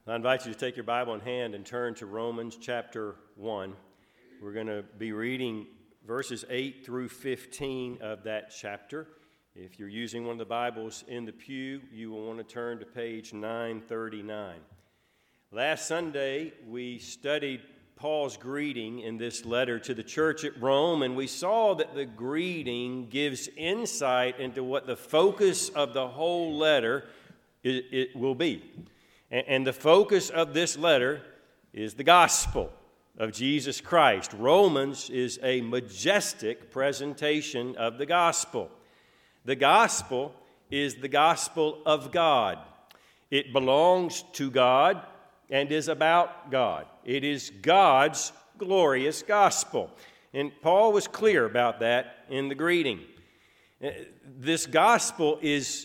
I invite you to take your Bible in hand and turn to Romans chapter 1. We're going to be reading verses 8 through 15 of that chapter. If you're using one of the Bibles in the pew, you will want to turn to page 939. Last Sunday, we studied Paul's greeting in this letter to the church at Rome, and we saw that the greeting gives insight into what the focus of the whole letter it will be. And the focus of this letter is the gospel of Jesus Christ. Romans is a majestic presentation of the gospel. The gospel is the gospel of God. It belongs to God and is about God. It is God's glorious gospel. And Paul was clear about that in the greeting. This gospel is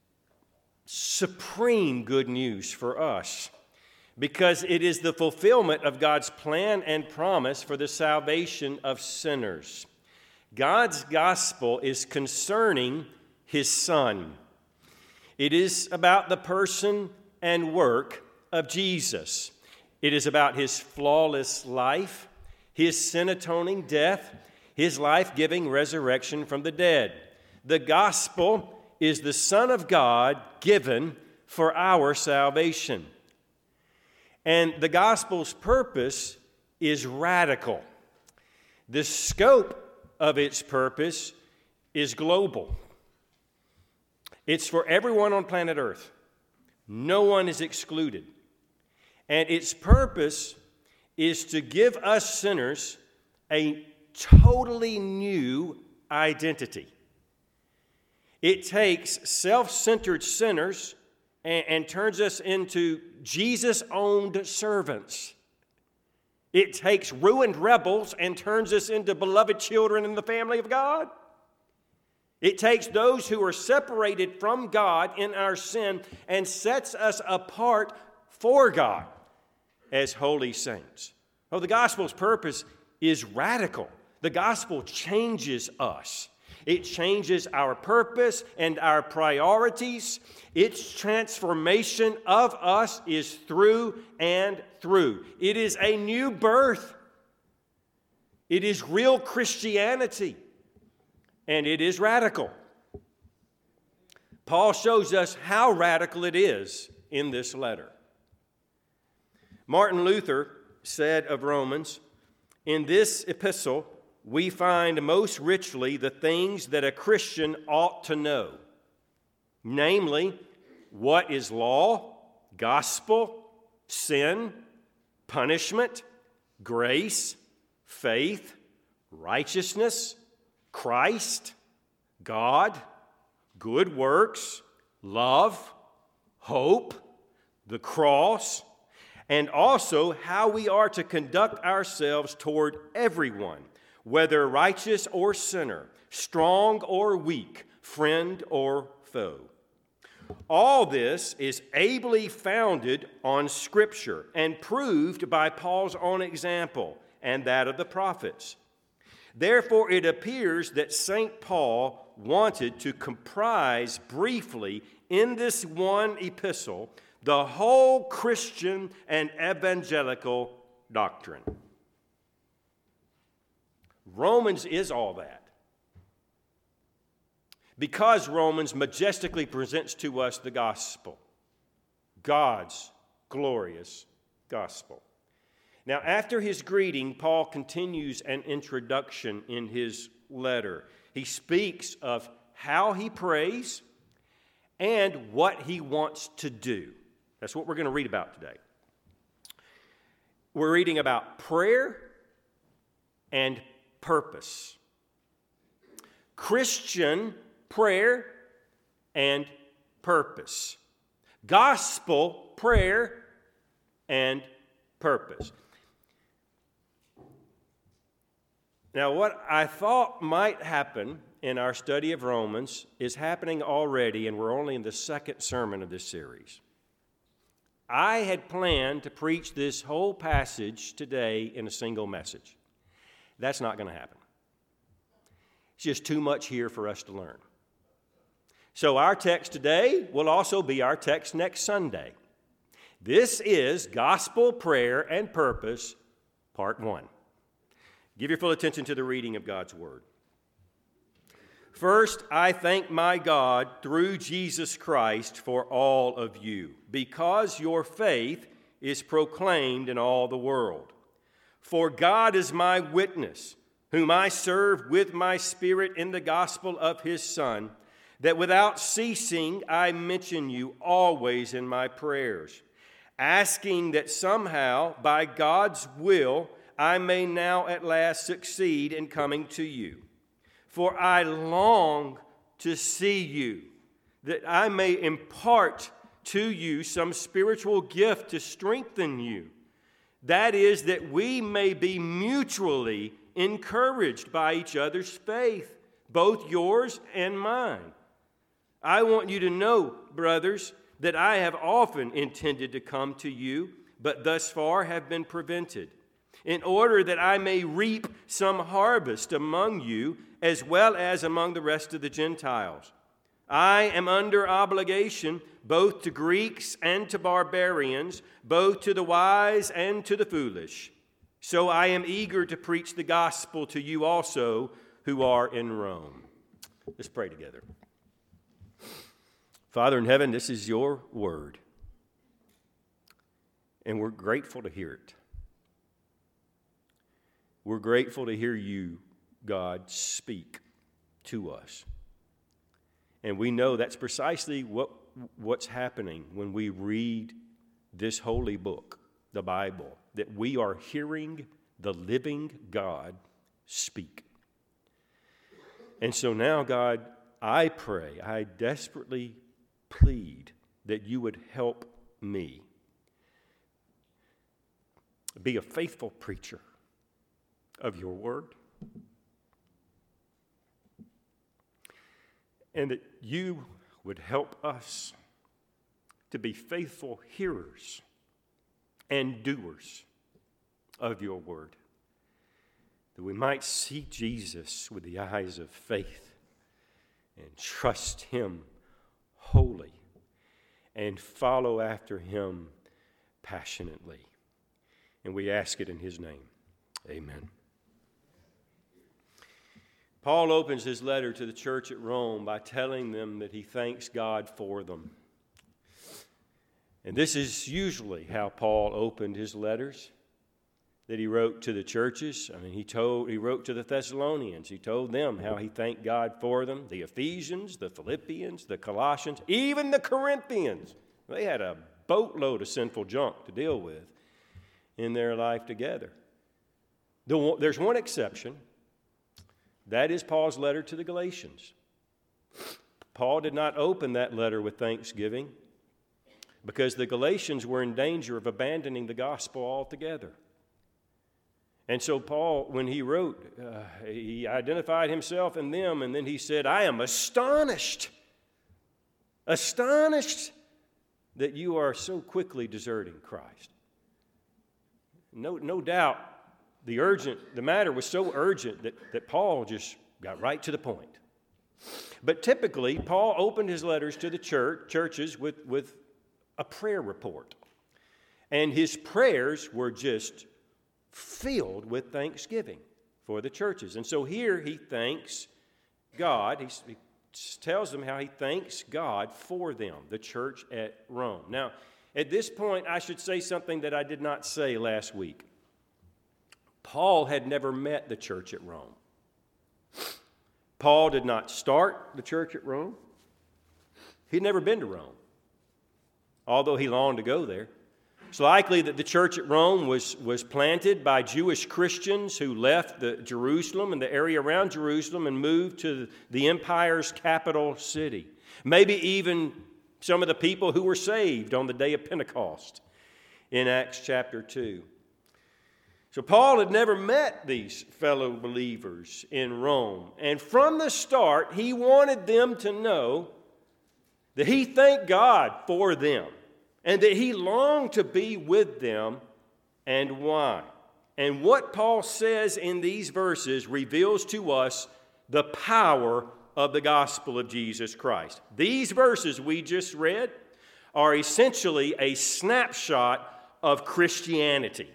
supreme good news for us because it is the fulfillment of God's plan and promise for the salvation of sinners. God's gospel is concerning His Son. It is about the person and work of Jesus. It is about His flawless life, His sin-atoning death, His life-giving resurrection from the dead. The gospel is the Son of God given for our salvation. And the gospel's purpose is radical. The scope of its purpose is global. It's for everyone on planet Earth. No one is excluded. And its purpose is to give us sinners a totally new identity. It takes self-centered sinners and turns us into Jesus-owned servants. It takes ruined rebels and turns us into beloved children in the family of God. It takes those who are separated from God in our sin and sets us apart for God as holy saints. Oh, the gospel's purpose is radical. The gospel changes us. It changes our purpose and our priorities. Its transformation of us is through and through. It is a new birth. It is real Christianity. And it is radical. Paul shows us how radical it is in this letter. Martin Luther said of Romans, "In this epistle, we find most richly the things that a Christian ought to know, namely, what is law, gospel, sin, punishment, grace, faith, righteousness, Christ, God, good works, love, hope, the cross, and also how we are to conduct ourselves toward everyone, whether righteous or sinner, strong or weak, friend or foe. All this is ably founded on Scripture and proved by Paul's own example and that of the prophets. Therefore, it appears that St. Paul wanted to comprise briefly in this one epistle the whole Christian and evangelical doctrine. Romans is all that. Because Romans majestically presents to us the gospel, God's glorious gospel. Now, after his greeting, Paul continues an introduction in his letter. He speaks of how he prays and what he wants to do. That's what we're going to read about today. We're reading about prayer and purpose. Christian prayer and purpose. Gospel prayer and purpose. Now, what I thought might happen in our study of Romans is happening already, and we're only in the second sermon of this series. I had planned to preach this whole passage today in a single message. That's not going to happen. It's just too much here for us to learn. So our text today will also be our text next Sunday. This is Gospel Prayer and Purpose, Part 1. Give your full attention to the reading of God's Word. First, I thank my God through Jesus Christ for all of you, because your faith is proclaimed in all the world. For God is my witness, whom I serve with my spirit in the gospel of his Son, that without ceasing I mention you always in my prayers, asking that somehow, by God's will, I may now at last succeed in coming to you. For I long to see you, that I may impart to you some spiritual gift to strengthen you. That is, that we may be mutually encouraged by each other's faith, both yours and mine. I want you to know, brothers, that I have often intended to come to you, but thus far have been prevented, in order that I may reap some harvest among you, as well as among the rest of the Gentiles. I am under obligation both to Greeks and to barbarians, both to the wise and to the foolish. So I am eager to preach the gospel to you also who are in Rome. Let's pray together. Father in heaven, this is your word, and we're grateful to hear it. We're grateful to hear you, God, speak to us. And we know that's precisely what's happening when we read this holy book, the Bible, that we are hearing the living God speak. And so now, God, I pray, I desperately plead that you would help me be a faithful preacher of your word, and that you would help us to be faithful hearers and doers of your word, that we might see Jesus with the eyes of faith and trust him wholly and follow after him passionately. And we ask it in his name. Amen. Paul opens his letter to the church at Rome by telling them that he thanks God for them. And this is usually how Paul opened his letters that he wrote to the churches. I mean, he wrote to the Thessalonians. He told them how he thanked God for them. The Ephesians, the Philippians, the Colossians, even the Corinthians. They had a boatload of sinful junk to deal with in their life together. There's one exception. That is Paul's letter to the Galatians. Paul did not open that letter with thanksgiving because the Galatians were in danger of abandoning the gospel altogether. And so Paul, when he wrote, he identified himself and them, and then he said, I am astonished that you are so quickly deserting Christ. No doubt the matter was so urgent that Paul just got right to the point. But typically, Paul opened his letters to the churches with a prayer report. And his prayers were just filled with thanksgiving for the churches. And so here he thanks God. He tells them how he thanks God for them, the church at Rome. Now, at this point, I should say something that I did not say last week. Paul had never met the church at Rome. Paul did not start the church at Rome. He'd never been to Rome, although he longed to go there. It's likely that the church at Rome was planted by Jewish Christians who left Jerusalem and the area around Jerusalem and moved to the empire's capital city. Maybe even some of the people who were saved on the day of Pentecost in Acts chapter 2. So Paul had never met these fellow believers in Rome. And from the start, he wanted them to know that he thanked God for them and that he longed to be with them, and why. And what Paul says in these verses reveals to us the power of the gospel of Jesus Christ. These verses we just read are essentially a snapshot of Christianity.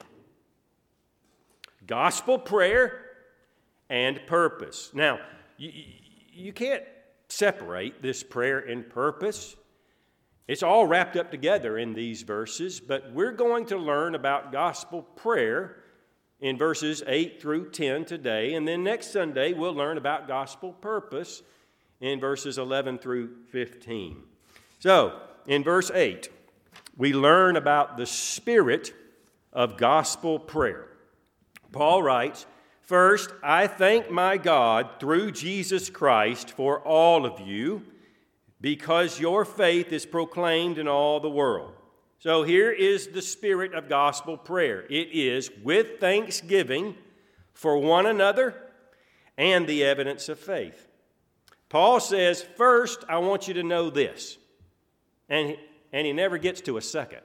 Gospel prayer and purpose. Now, you can't separate this prayer and purpose. It's all wrapped up together in these verses, but we're going to learn about gospel prayer in verses 8 through 10 today, and then next Sunday we'll learn about gospel purpose in verses 11 through 15. So, in verse 8, we learn about the spirit of gospel prayer. Paul writes, "First, I thank my God through Jesus Christ for all of you, because your faith is proclaimed in all the world." So here is the spirit of gospel prayer. It is with thanksgiving for one another and the evidence of faith. Paul says, first, I want you to know this. And he never gets to a second.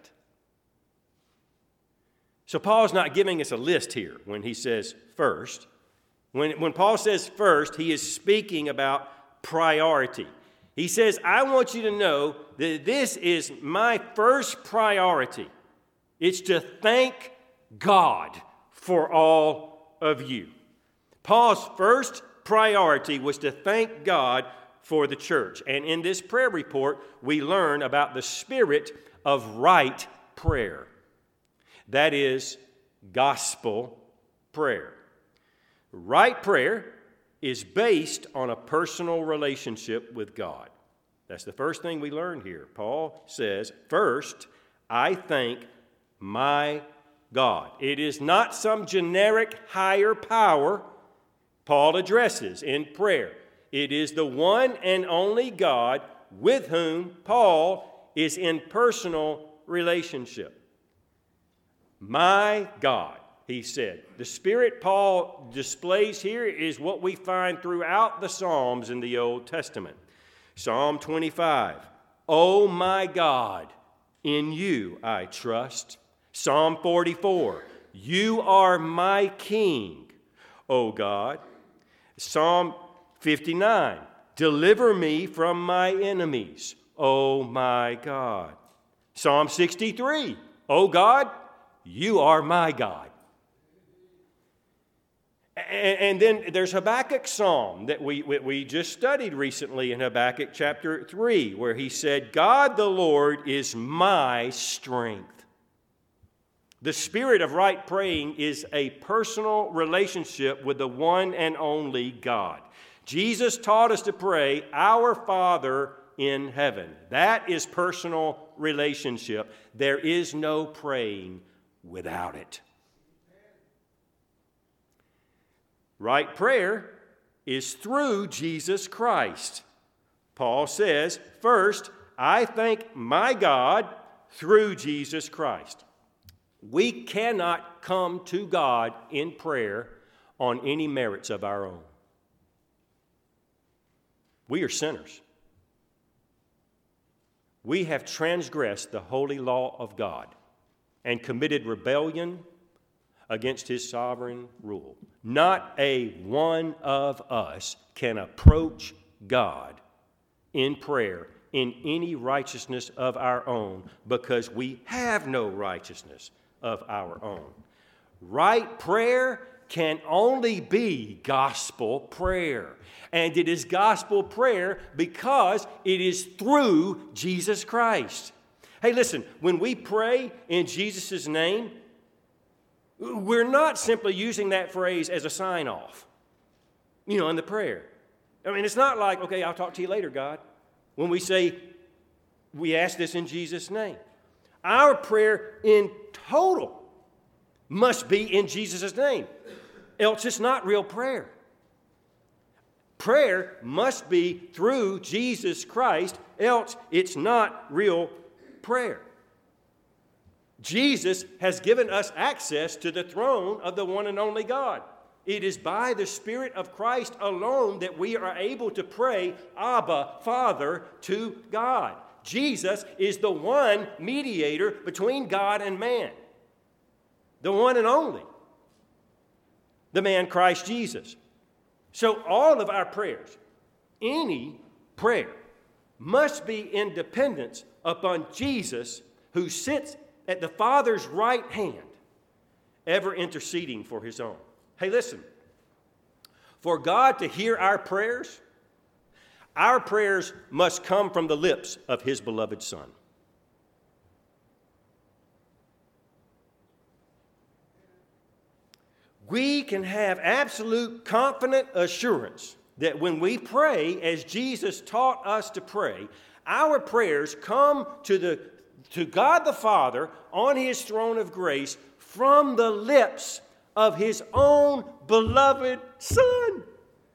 So Paul's not giving us a list here when he says first. When Paul says first, he is speaking about priority. He says, I want you to know that this is my first priority. It's to thank God for all of you. Paul's first priority was to thank God for the church. And in this prayer report, we learn about the spirit of right prayer. That is gospel prayer. Right prayer is based on a personal relationship with God. That's the first thing we learn here. Paul says, first, I thank my God. It is not some generic higher power Paul addresses in prayer. It is the one and only God with whom Paul is in personal relationship. My God, he said. The spirit Paul displays here is what we find throughout the Psalms in the Old Testament. Psalm 25, "Oh my God, in you I trust." Psalm 44, "You are my King, O God." Psalm 59, "Deliver me from my enemies, O my God." Psalm 63, "O God, you are my God." And then there's Habakkuk's psalm that we just studied recently in Habakkuk chapter 3, where he said, "God the Lord is my strength." The spirit of right praying is a personal relationship with the one and only God. Jesus taught us to pray, "Our Father in heaven." That is personal relationship. There is no praying without it. Right prayer is through Jesus Christ. Paul says, first, I thank my God through Jesus Christ. We cannot come to God in prayer on any merits of our own. We are sinners. We have transgressed the holy law of God and committed rebellion against his sovereign rule. Not a one of us can approach God in prayer in any righteousness of our own, because we have no righteousness of our own. Right prayer can only be gospel prayer. And it is gospel prayer because it is through Jesus Christ. Hey, listen, when we pray in Jesus' name, we're not simply using that phrase as a sign-off, in the prayer. I mean, it's not like, okay, I'll talk to you later, God, when we say, we ask this in Jesus' name. Our prayer in total must be in Jesus' name, else it's not real prayer. Prayer must be through Jesus Christ, else it's not real prayer. Jesus has given us access to the throne of the one and only God. It is by the Spirit of Christ alone that we are able to pray, Abba, Father, to God. Jesus is the one mediator between God and man. The one and only. The man Christ Jesus. So all of our prayers, any prayer, must be in dependence upon Jesus, who sits at the Father's right hand, ever interceding for his own. Hey, listen. For God to hear our prayers must come from the lips of his beloved Son. We can have absolute confident assurance that when we pray as Jesus taught us to pray, our prayers come to God the Father on his throne of grace from the lips of his own beloved Son.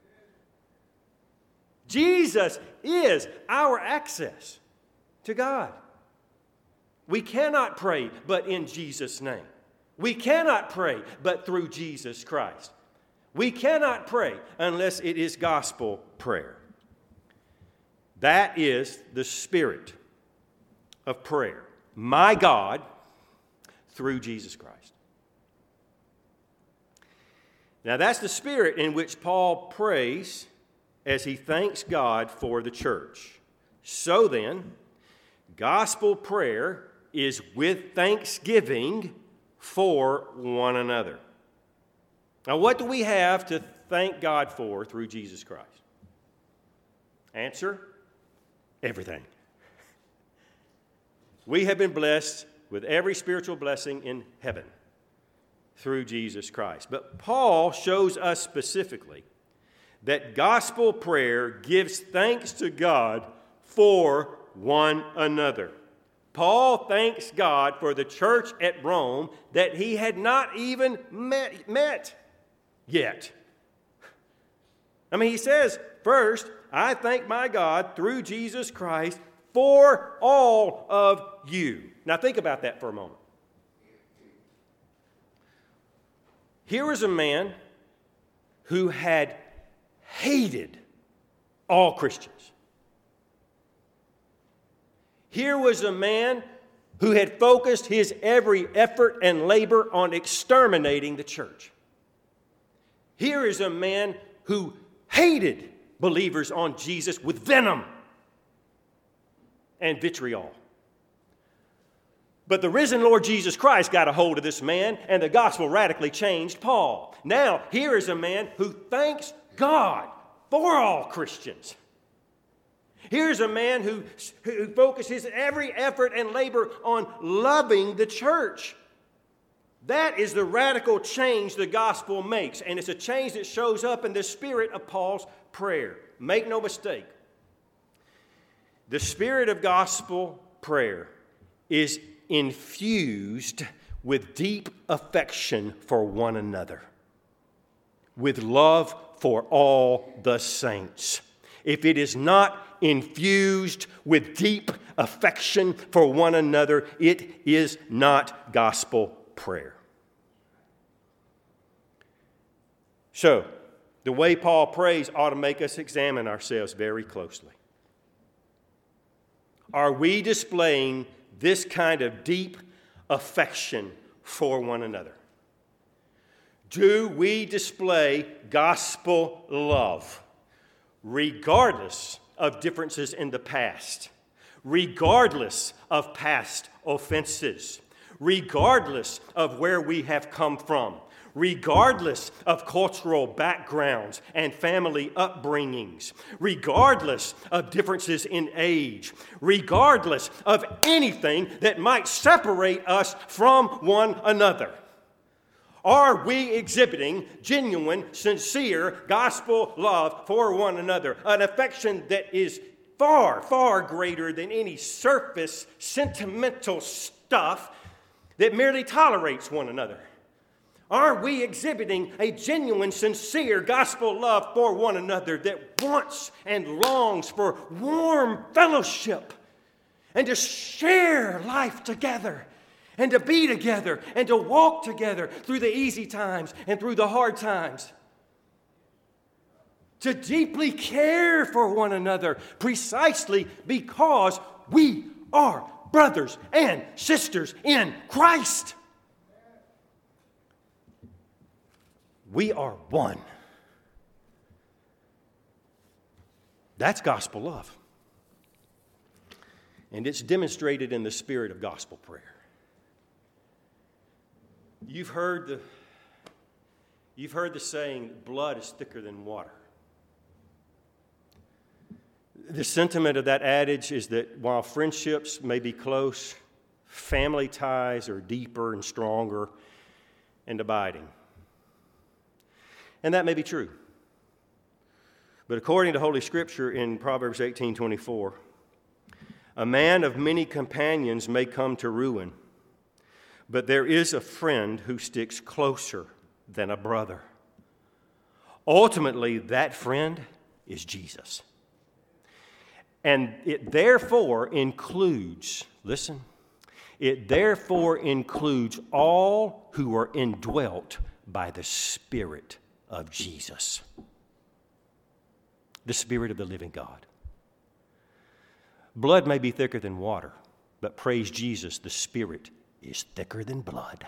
Jesus is our access to God. We cannot pray but in Jesus' name. We cannot pray but through Jesus Christ. We cannot pray unless it is gospel prayer. That is the spirit of prayer. My God, through Jesus Christ. Now that's the spirit in which Paul prays as he thanks God for the church. So then, gospel prayer is with thanksgiving for one another. Now, what do we have to thank God for through Jesus Christ? Answer: everything. We have been blessed with every spiritual blessing in heaven through Jesus Christ. But Paul shows us specifically that gospel prayer gives thanks to God for one another. Paul thanks God for the church at Rome that he had not even met yet. I mean, he says, first, I thank my God through Jesus Christ for all of you. Now think about that for a moment. Here was a man who had hated all Christians. Here was a man who had focused his every effort and labor on exterminating the church. Here is a man who hated believers on Jesus with venom and vitriol. But the risen Lord Jesus Christ got a hold of this man, and the gospel radically changed Paul. Now, here is a man who thanks God for all Christians. Here's a man who focuses every effort and labor on loving the church. That is the radical change the gospel makes, and it's a change that shows up in the spirit of Paul's prayer. Make no mistake, the spirit of gospel prayer is infused with deep affection for one another, with love for all the saints. If it is not infused with deep affection for one another, it is not gospel prayer. So, the way Paul prays ought to make us examine ourselves very closely. Are we displaying this kind of deep affection for one another? Do we display gospel love, regardless of differences in the past, regardless of past offenses, regardless of where we have come from, regardless of cultural backgrounds and family upbringings, regardless of differences in age, regardless of anything that might separate us from one another? Are we exhibiting genuine, sincere gospel love for one another? An affection that is far, far greater than any surface, sentimental stuff that merely tolerates one another. Are we exhibiting a genuine, sincere gospel love for one another that wants and longs for warm fellowship and to share life together and to be together and to walk together through the easy times and through the hard times? To deeply care for one another precisely because we are brothers and sisters in Christ. We are one. That's gospel love. And it's demonstrated in the spirit of gospel prayer. You've heard the saying, blood is thicker than water. The sentiment of that adage is that while friendships may be close, family ties are deeper and stronger and abiding. And that may be true. But according to Holy Scripture in Proverbs 18:24, a man of many companions may come to ruin, but there is a friend who sticks closer than a brother. Ultimately, that friend is Jesus. And it therefore includes, listen, it therefore includes all who are indwelt by the Spirit of Jesus, the Spirit of the living God. Blood may be thicker than water, but praise Jesus, the Spirit is thicker than blood.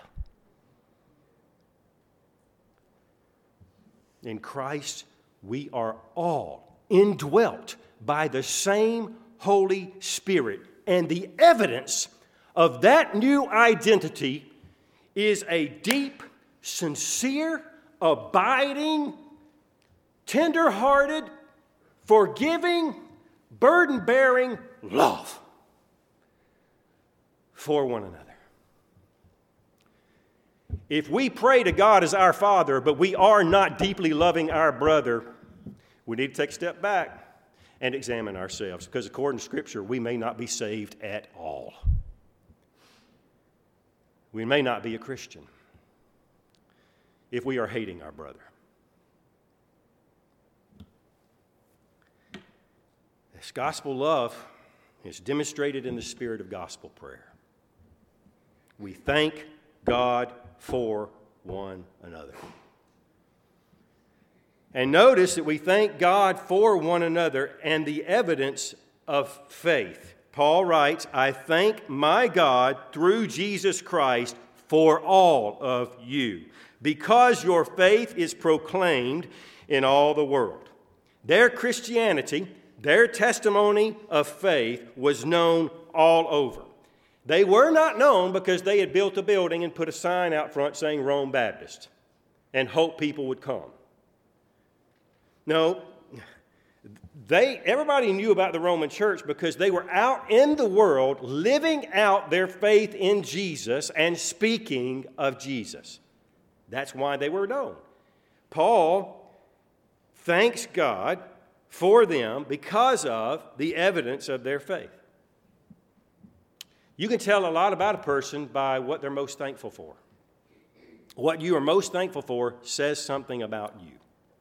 In Christ, we are all indwelt by the same Holy Spirit. And the evidence of that new identity is a deep, sincere, abiding, tender-hearted, forgiving, burden-bearing love for one another. If we pray to God as our Father, but we are not deeply loving our brother, we need to take a step back and examine ourselves, because according to Scripture, we may not be saved at all. We may not be a Christian if we are hating our brother. This gospel love is demonstrated in the spirit of gospel prayer. We thank God for one another. And notice that we thank God for one another and the evidence of faith. Paul writes, I thank my God through Jesus Christ for all of you, because your faith is proclaimed in all the world. Their Christianity, their testimony of faith was known all over. They were not known because they had built a building and put a sign out front saying Rome Baptist and hoped people would come. No, everybody knew about the Roman church because they were out in the world living out their faith in Jesus and speaking of Jesus. That's why they were known. Paul thanks God for them because of the evidence of their faith. You can tell a lot about a person by what they're most thankful for. What you are most thankful for says something about you.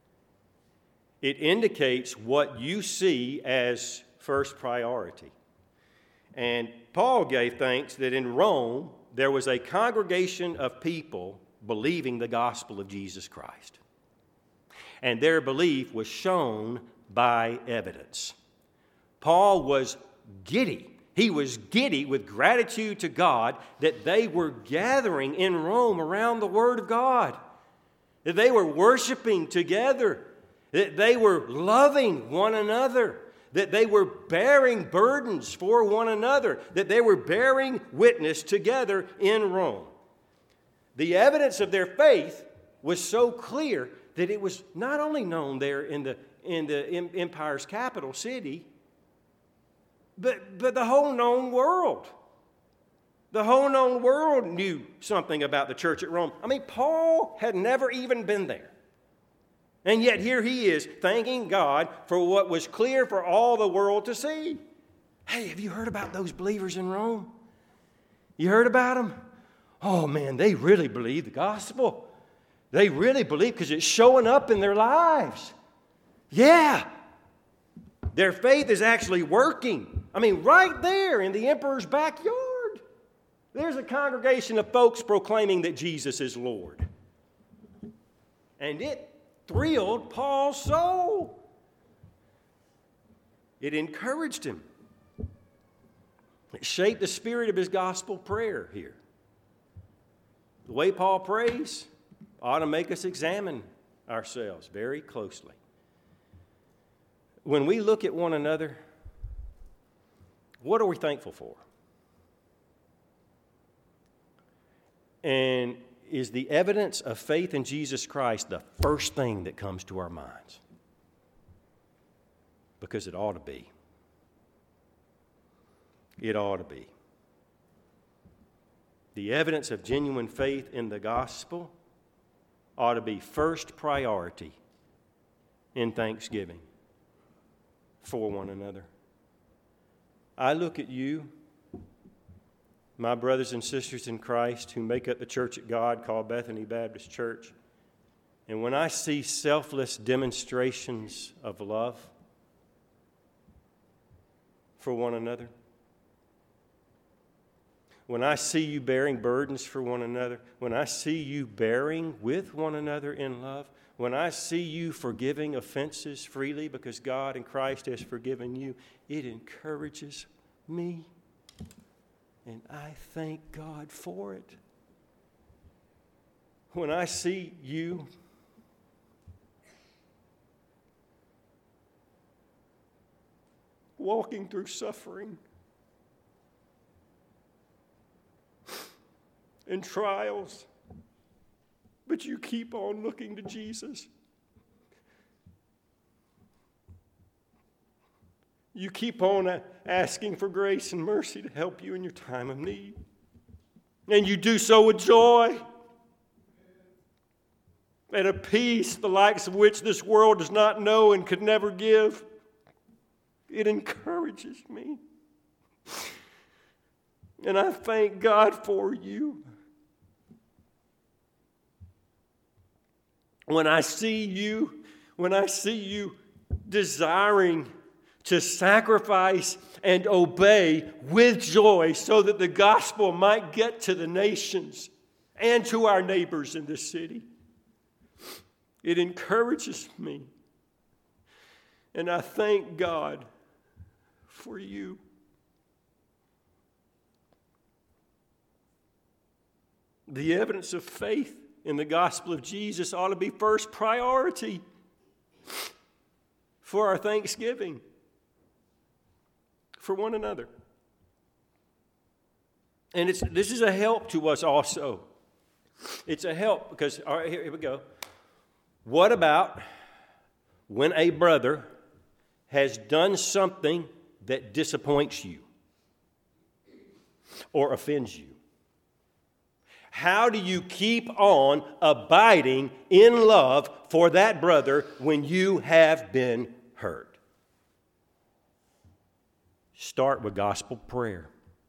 It indicates what you see as first priority. And Paul gave thanks that in Rome there was a congregation of people believing the gospel of Jesus Christ. And their belief was shown by evidence. Paul was giddy. He was giddy with gratitude to God that they were gathering in Rome around the Word of God, that they were worshiping together, that they were loving one another, that they were bearing burdens for one another, that they were bearing witness together in Rome. The evidence of their faith was so clear that it was not only known there in the empire's capital city, but the whole known world. The whole known world knew something about the church at Rome. I mean, Paul had never even been there. And yet here he is thanking God for what was clear for all the world to see. Hey, have you heard about those believers in Rome? You heard about them? Oh man, they really believe the gospel. They really believe because it's showing up in their lives. Yeah. Their faith is actually working. I mean, right there in the emperor's backyard, there's a congregation of folks proclaiming that Jesus is Lord. And it thrilled Paul's soul. It encouraged him. It shaped the spirit of his gospel prayer here. The way Paul prays ought to make us examine ourselves very closely. When we look at one another, What are we thankful for? And is the evidence of faith in Jesus Christ the first thing that comes to our minds? Because it ought to be. It ought to be. The evidence of genuine faith in the gospel ought to be first priority in thanksgiving for one another. I look at you, my brothers and sisters in Christ who make up the church of God called Bethany Baptist Church, and when I see selfless demonstrations of love for one another, when I see you bearing burdens for one another, when I see you bearing with one another in love, when I see you forgiving offenses freely because God in Christ has forgiven you, it encourages me. And I thank God for it. When I see you walking through suffering and trials, but you keep on looking to Jesus. You keep on asking for grace and mercy to help you in your time of need. And you do so with joy and a peace the likes of which this world does not know and could never give. It encourages me. And I thank God for you. When I see you desiring to sacrifice and obey with joy so that the gospel might get to the nations and to our neighbors in this city, it encourages me. And I thank God for you. The evidence of faith in the gospel of Jesus ought to be first priority for our thanksgiving for one another. And this is a help to us also. It's a help because, all right, here we go. What about when a brother has done something that disappoints you or offends you? How do you keep on abiding in love for that brother when you have been hurt? Start with gospel prayer.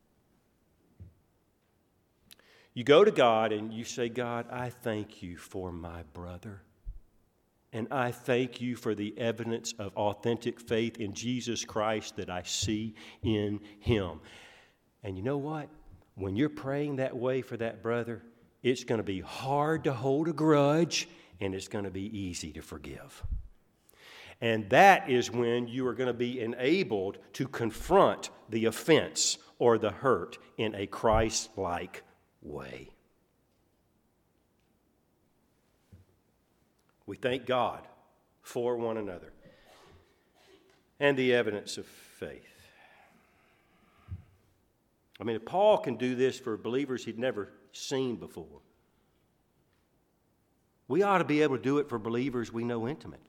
You go to God and you say, God, I thank you for my brother. And I thank you for the evidence of authentic faith in Jesus Christ that I see in him. And you know what? When you're praying that way for that brother, it's going to be hard to hold a grudge, and it's going to be easy to forgive. And that is when you are going to be enabled to confront the offense or the hurt in a Christ-like way. We thank God for one another and the evidence of faith. I mean, if Paul can do this for believers he'd never seen before, we ought to be able to do it for believers we know intimately.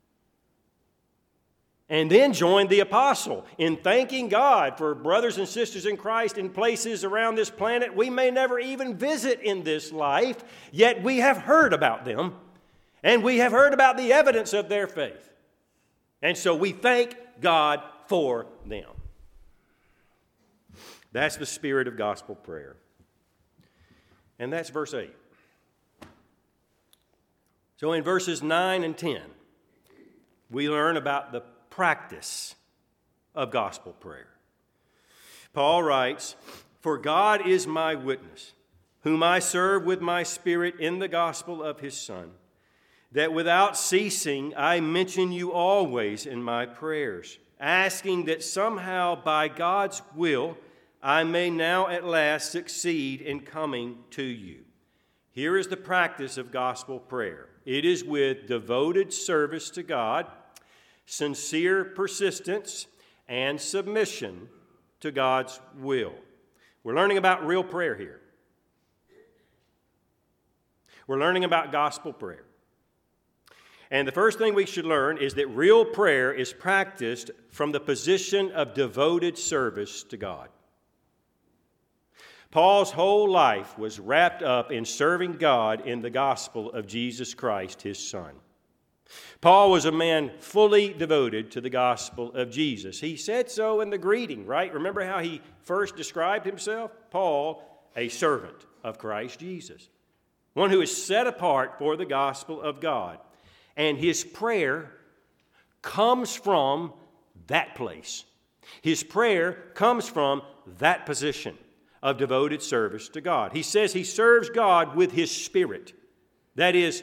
And then join the apostle in thanking God for brothers and sisters in Christ in places around this planet we may never even visit in this life, yet we have heard about them, and we have heard about the evidence of their faith. And so we thank God for them. That's the spirit of gospel prayer. And that's verse 8. So in verses 9 and 10, we learn about the practice of gospel prayer. Paul writes, "For God is my witness, whom I serve with my spirit in the gospel of his Son, that without ceasing I mention you always in my prayers, asking that somehow by God's will I may now at last succeed in coming to you." Here is the practice of gospel prayer. It is with devoted service to God, sincere persistence, and submission to God's will. We're learning about real prayer here. We're learning about gospel prayer. And the first thing we should learn is that real prayer is practiced from the position of devoted service to God. Paul's whole life was wrapped up in serving God in the gospel of Jesus Christ, his Son. Paul was a man fully devoted to the gospel of Jesus. He said so in the greeting, right? Remember how he first described himself? Paul, a servant of Christ Jesus, one who is set apart for the gospel of God. And his prayer comes from that place. His prayer comes from that position of devoted service to God. He says he serves God with his spirit. That is,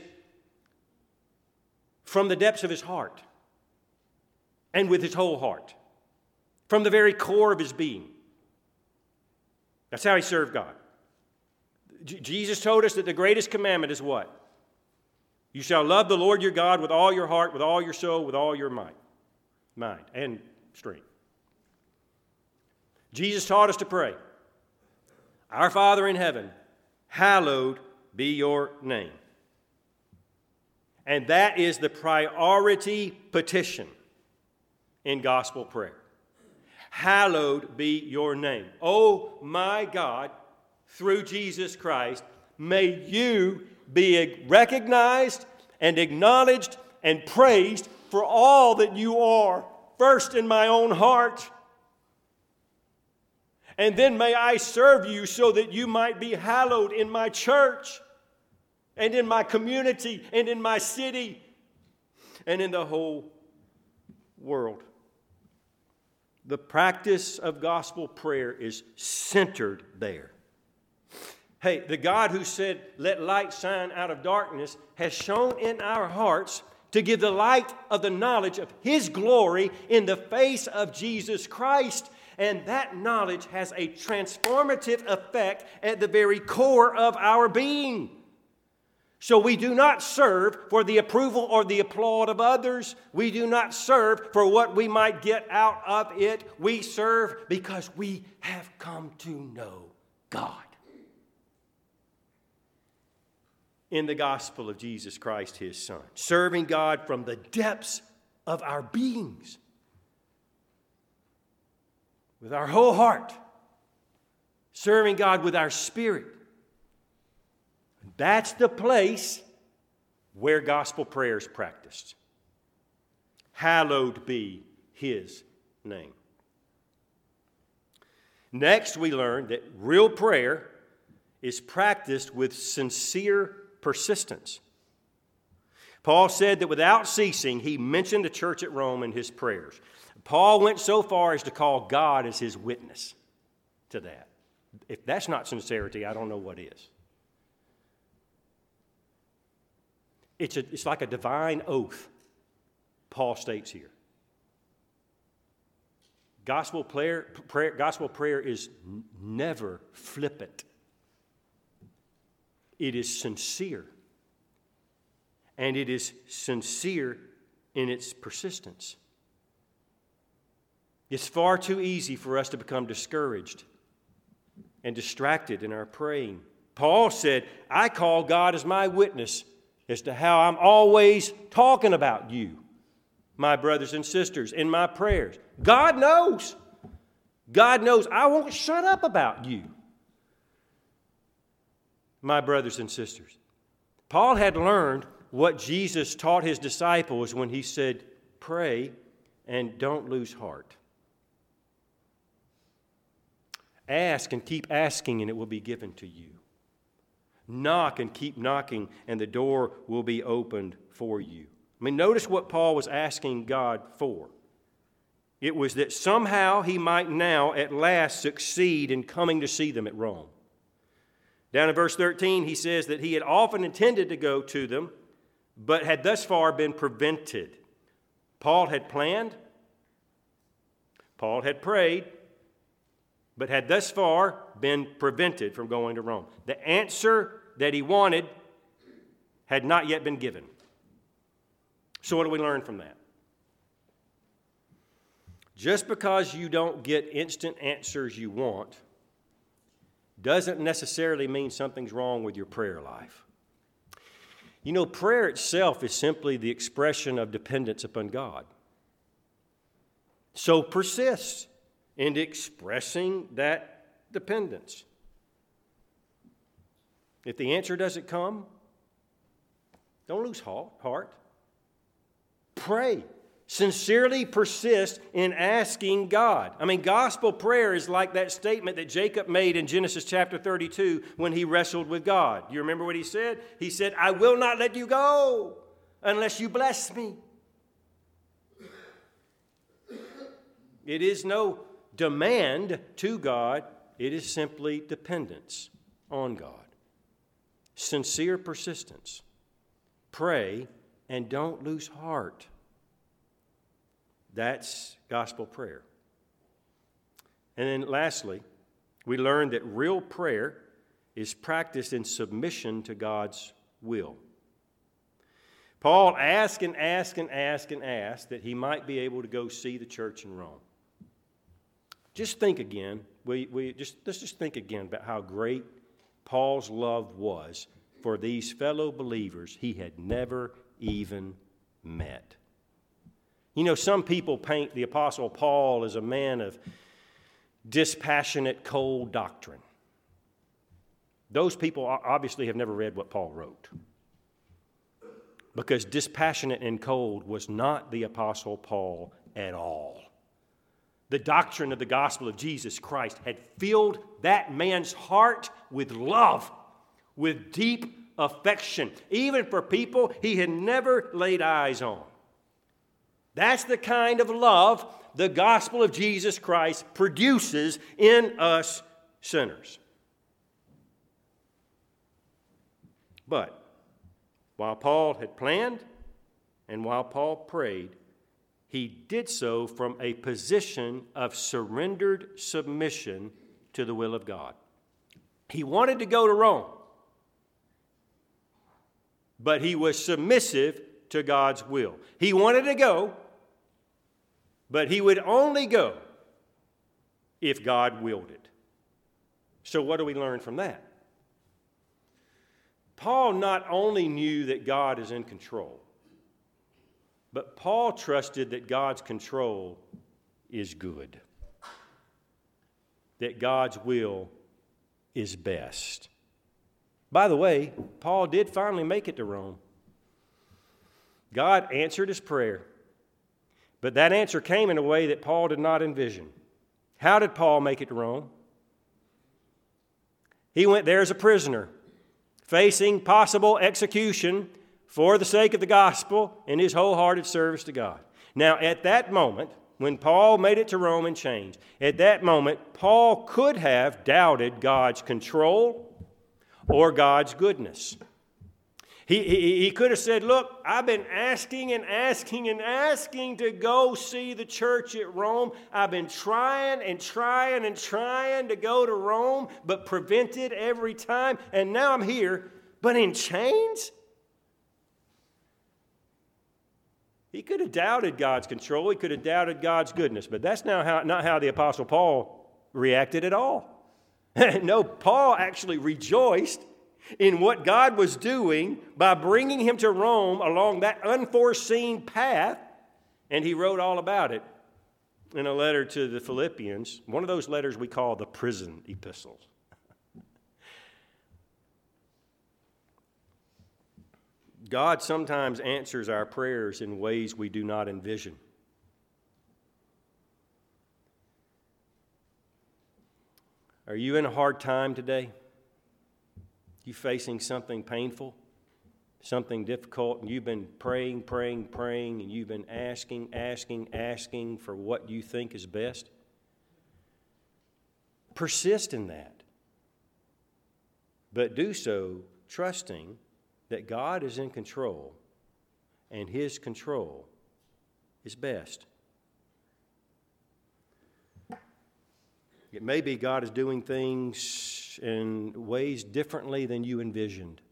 from the depths of his heart and with his whole heart, from the very core of his being. That's how he served God. Jesus told us that the greatest commandment is what? You shall love the Lord your God with all your heart, with all your soul, with all your mind and strength. Jesus taught us to pray, Our Father in heaven, hallowed be your name. And that is the priority petition in gospel prayer. Hallowed be your name. Oh my God, through Jesus Christ, may you be recognized and acknowledged and praised for all that you are, first in my own heart. And then may I serve you so that you might be hallowed in my church and in my community and in my city and in the whole world. The practice of gospel prayer is centered there. Hey, the God who said, let light shine out of darkness, has shone in our hearts to give the light of the knowledge of His glory in the face of Jesus Christ. And that knowledge has a transformative effect at the very core of our being. So we do not serve for the approval or the applaud of others. We do not serve for what we might get out of it. We serve because we have come to know God. In the gospel of Jesus Christ, His Son, serving God from the depths of our beings, with our whole heart, serving God with our spirit. That's the place where gospel prayer is practiced. Hallowed be His name. Next, we learn that real prayer is practiced with sincere persistence. Paul said that without ceasing, he mentioned the church at Rome in his prayers. Paul went so far as to call God as his witness to that. If that's not sincerity, I don't know what is. It's like a divine oath, Paul states here. Gospel prayer is never flippant. It is sincere. And it is sincere in its persistence. It's far too easy for us to become discouraged and distracted in our praying. Paul said, I call God as my witness as to how I'm always talking about you, my brothers and sisters, in my prayers. God knows. God knows I won't shut up about you, my brothers and sisters. Paul had learned what Jesus taught his disciples when he said, pray and don't lose heart. Ask and keep asking and it will be given to you. Knock and keep knocking and the door will be opened for you. I mean, notice what Paul was asking God for. It was that somehow he might now at last succeed in coming to see them at Rome. Down in verse 13, he says that he had often intended to go to them, but had thus far been prevented. Paul had planned, Paul had prayed, but had thus far been prevented from going to Rome. The answer that he wanted had not yet been given. So what do we learn from that? Just because you don't get instant answers you want doesn't necessarily mean something's wrong with your prayer life. You know, prayer itself is simply the expression of dependence upon God. So persist in expressing that dependence. If the answer doesn't come, don't lose heart. Pray. Sincerely persist in asking God. I mean, gospel prayer is like that statement that Jacob made in Genesis chapter 32 when he wrestled with God. You remember what he said? He said, I will not let you go unless you bless me. It is no demand to God. It is simply dependence on God. Sincere persistence. Pray and don't lose heart. That's gospel prayer. And then lastly, we learn that real prayer is practiced in submission to God's will. Paul asked and asked and asked and asked that he might be able to go see the church in Rome. Just think again. Let's just think again about how great Paul's love was for these fellow believers he had never even met. You know, some people paint the Apostle Paul as a man of dispassionate, cold doctrine. Those people obviously have never read what Paul wrote, because dispassionate and cold was not the Apostle Paul at all. The doctrine of the gospel of Jesus Christ had filled that man's heart with love, with deep affection, even for people he had never laid eyes on. That's the kind of love the gospel of Jesus Christ produces in us sinners. But while Paul had planned and while Paul prayed, he did so from a position of surrendered submission to the will of God. He wanted to go to Rome, but he was submissive to God's will. He wanted to go, but he would only go if God willed it. So what do we learn from that? Paul not only knew that God is in control, but Paul trusted that God's control is good, that God's will is best. By the way, Paul did finally make it to Rome. God answered his prayer, but that answer came in a way that Paul did not envision. How did Paul make it to Rome? He went there as a prisoner, facing possible execution for the sake of the gospel in his wholehearted service to God. Now, at that moment, when Paul made it to Rome in chains, at that moment, Paul could have doubted God's control or God's goodness. He could have said, look, I've been asking and asking and asking to go see the church at Rome. I've been trying and trying and trying to go to Rome, but prevented every time. And now I'm here, but in chains? He could have doubted God's control. He could have doubted God's goodness. But that's not how the Apostle Paul reacted at all. No, Paul actually rejoiced in what God was doing by bringing him to Rome along that unforeseen path, and he wrote all about it in a letter to the Philippians, one of those letters we call the prison epistles. God sometimes answers our prayers in ways we do not envision. Are you in a hard time today? You facing something painful, something difficult, and you've been praying, and you've been asking for what you think is best? Persist in that. But do so trusting that God is in control, and His control is best. It may be God is doing things in ways differently than you envisioned.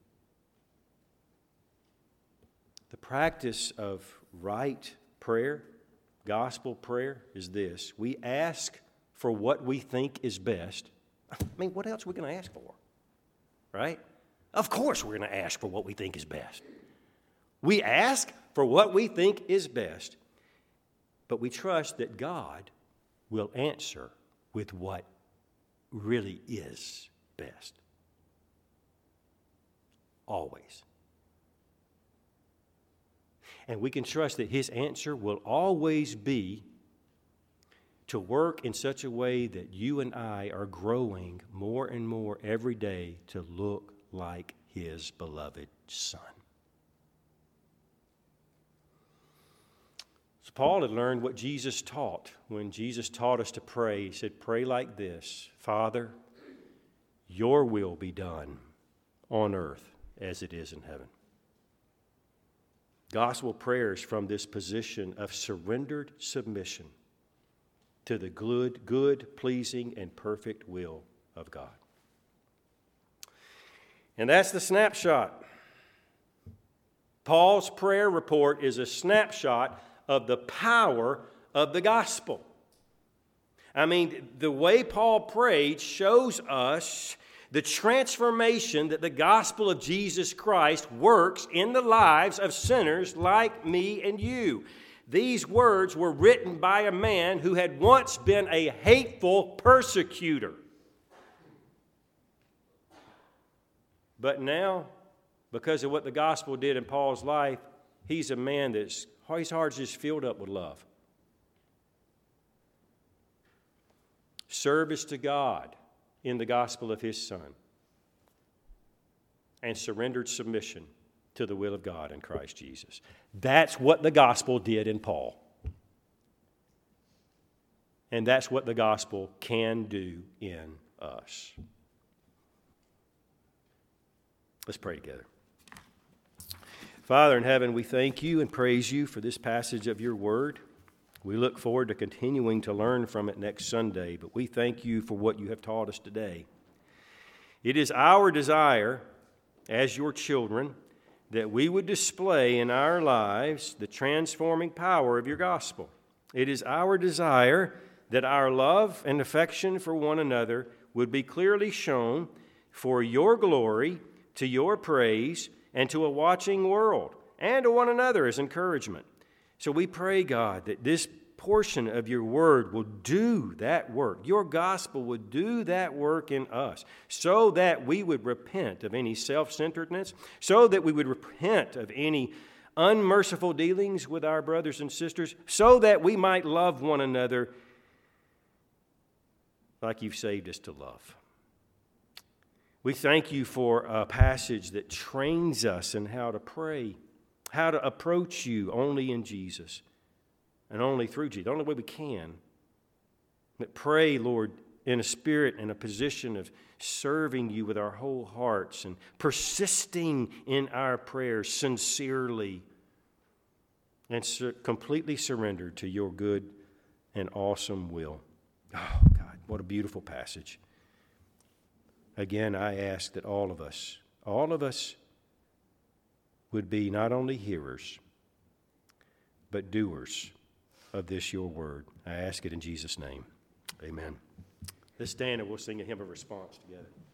The practice of right prayer gospel prayer is this. We ask for what we think is best. I mean, what else are we going to ask for? Right? Of course we're going to ask for what we think is best. We ask for what we think is best, but we trust that God will answer with what really is best. Always. And we can trust that His answer will always be to work in such a way that you and I are growing more and more every day to look like His beloved Son. So Paul had learned what Jesus taught. When Jesus taught us to pray, he said, pray like this: Father, your will be done on earth as it is in heaven. Gospel prayers from this position of surrendered submission to the good, pleasing, and perfect will of God. And that's the snapshot. Paul's prayer report is a snapshot of the power of the gospel. I mean, the way Paul prayed shows us the transformation that the gospel of Jesus Christ works in the lives of sinners like me and you. These words were written by a man who had once been a hateful persecutor. But now, because of what the gospel did in Paul's life, he's a man that's his heart's just filled up with love. Service to God in the gospel of His Son, and surrendered submission to the will of God in Christ Jesus. That's what the gospel did in Paul. And that's what the gospel can do in us. Let's pray together. Father in heaven, we thank you and praise you for this passage of your word. We look forward to continuing to learn from it next Sunday, but we thank you for what you have taught us today. It is our desire as your children that we would display in our lives the transforming power of your gospel. It is our desire that our love and affection for one another would be clearly shown for your glory, to your praise, and to a watching world, and to one another as encouragement. So we pray, God, that this portion of your word will do that work. Your gospel would do that work in us, so that we would repent of any self-centeredness, so that we would repent of any unmerciful dealings with our brothers and sisters, so that we might love one another like you've saved us to love. We thank you for a passage that trains us in how to pray, how to approach you only in Jesus and only through Jesus, the only way we can. But pray, Lord, in a spirit and a position of serving you with our whole hearts and persisting in our prayers sincerely and completely surrendered to your good and awesome will. Oh, God, what a beautiful passage. Again, I ask that all of us would be not only hearers, but doers of this your word. I ask it in Jesus' name. Amen. Let's stand and we'll sing a hymn of response together.